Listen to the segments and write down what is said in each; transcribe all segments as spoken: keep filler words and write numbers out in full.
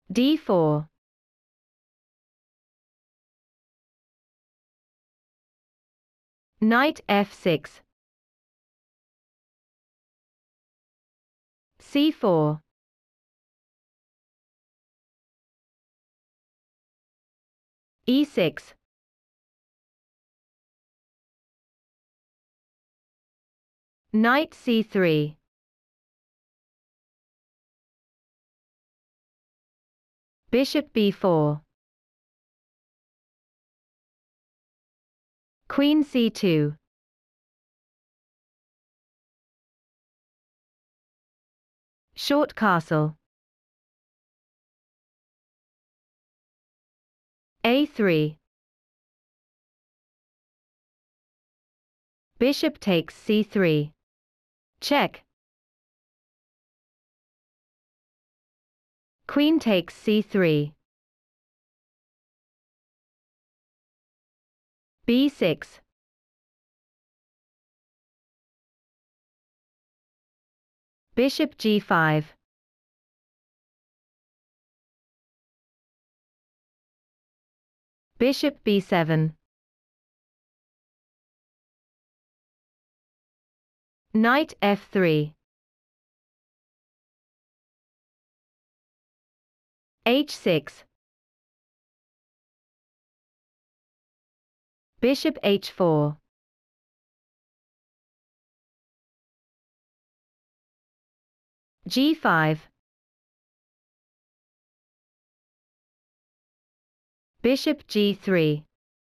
d four. Knight f six. c four. e six. Knight c three. Bishop b four. Queen c two. Short castle. a three. Bishop takes c three. Check. Queen takes c three. b six. Bishop g five. Bishop b seven. Knight f three. h six. Bishop h four. g five. Bishop g three.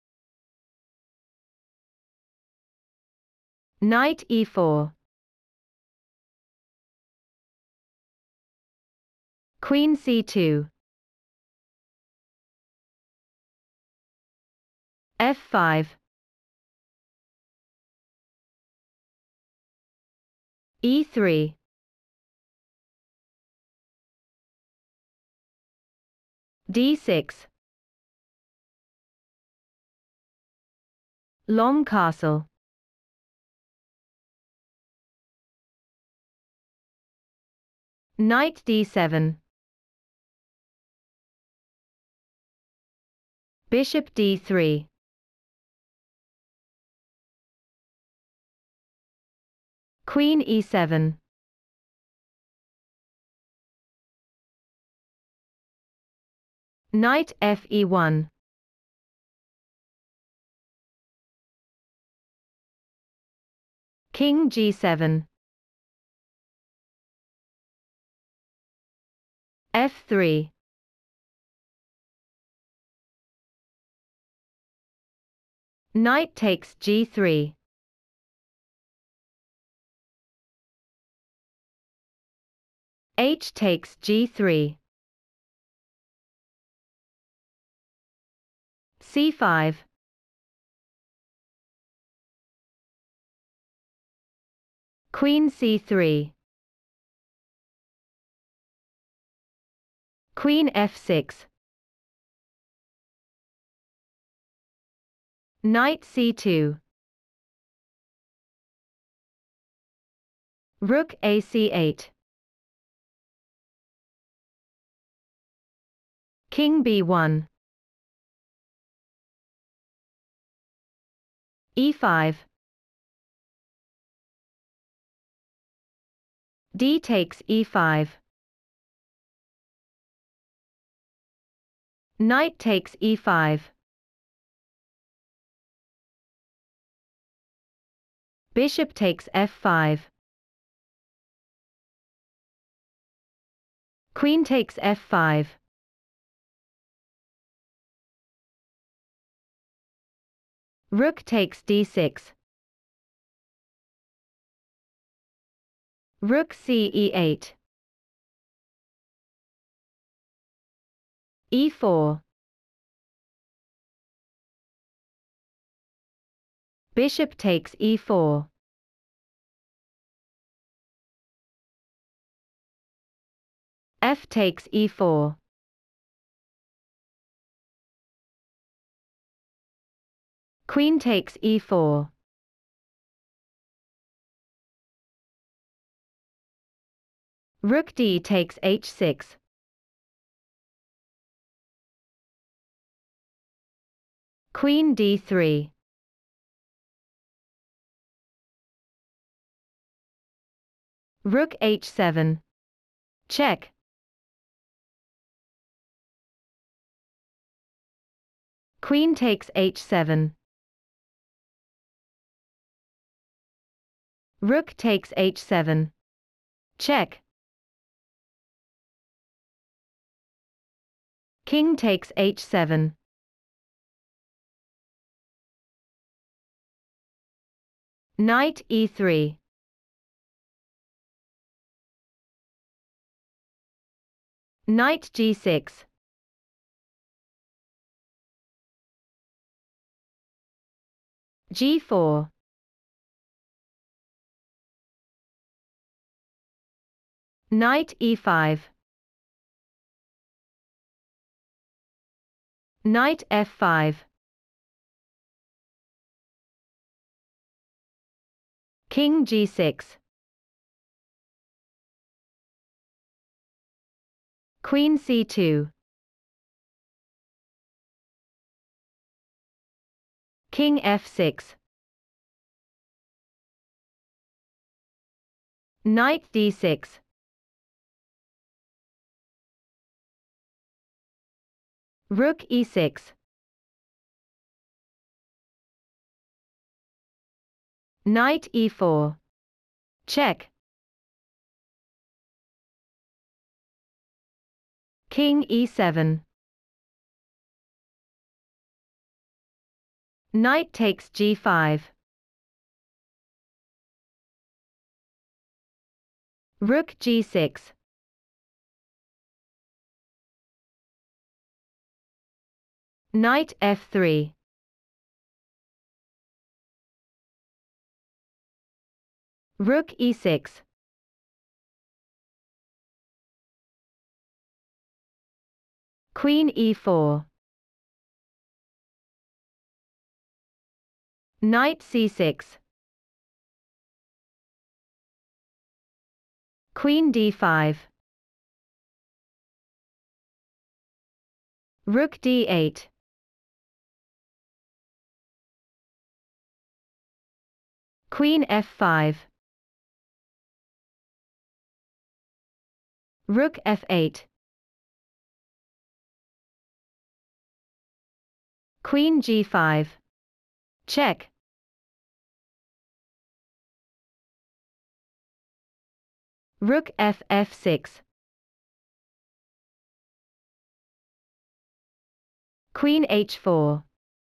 Knight e four. Queen c two. f five. e three. d six. Long castle. Knight d seven. Bishop d three. Queen e seven. Knight f e one. King g seven. f three. Knight takes g three. H takes g three. c five. Queen c three. Queen f six. Knight c two. Rook a c eight. King b one. e five. D takes e five. Knight takes e five. Bishop takes f five. Queen takes f five. Rook takes d six. Rook c e eight. e four. Bishop takes e four. F takes e four. Queen takes e four. Rook d takes h six. Queen d three. Rook h seven. Check. Queen takes h seven. Rook takes h seven. Check. King takes h seven. Knight e three. Knight g six. g four. Knight e five. Knight f five. King g six. Queen c two. King f six. Knight d six. Rook e six. Knight e four. Check. King e seven. Knight takes g five. Rook g six. Knight f three. Rook e six. Queen e four. Knight c six. Queen d five. Rook d eight. Queen f five. Rook f eight. Queen g five. Check. Rook f f six. Queen h four.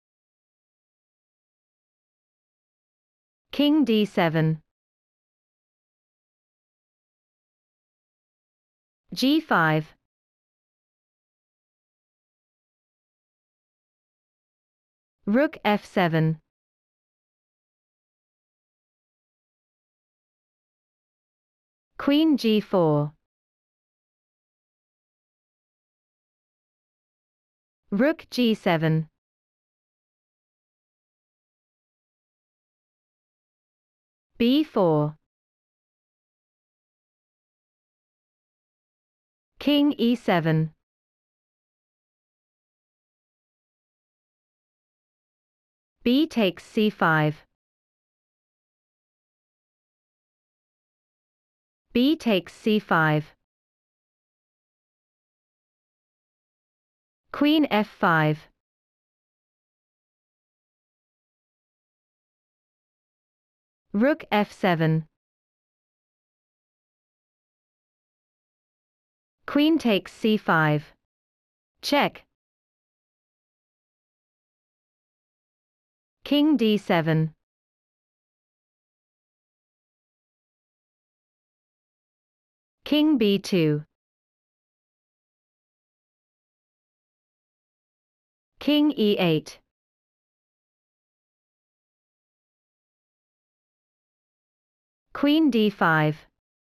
King d seven. g five. Rook f seven. Queen g four. Rook g seven. b four. King e seven. B takes c five. B takes c five. Queen f five. Rook f seven. Queen takes c five. Check. King d seven. King b two. King e eight. Queen d five.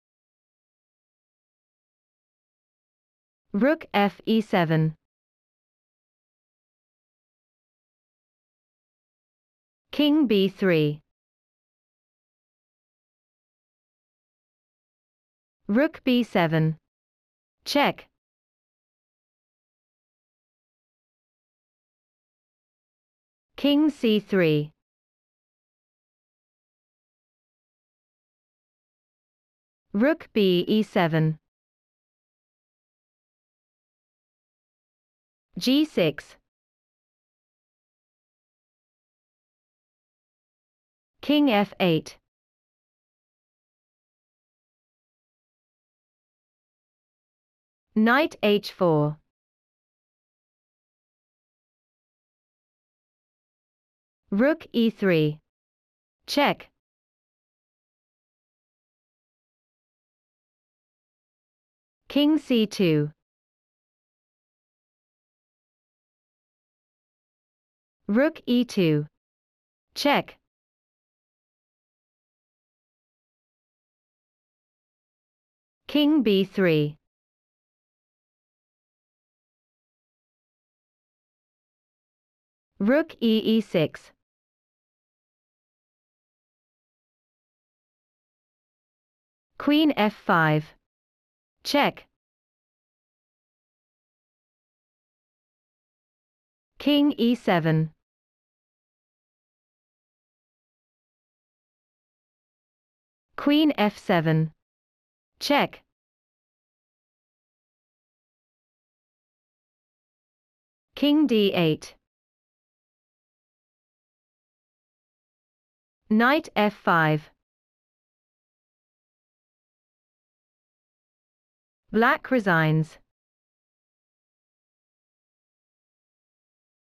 Rook f e seven. King b three. Rook b seven. Check. King c three. Rook b e seven. g six. King f eight. Knight h four. Rook e three. Check. King c two. Rook e two. Check. King b three. Rook e e six. Queen f five. Check. King e seven. Queen f seven. Check. King d eight. Knight f five. Black resigns.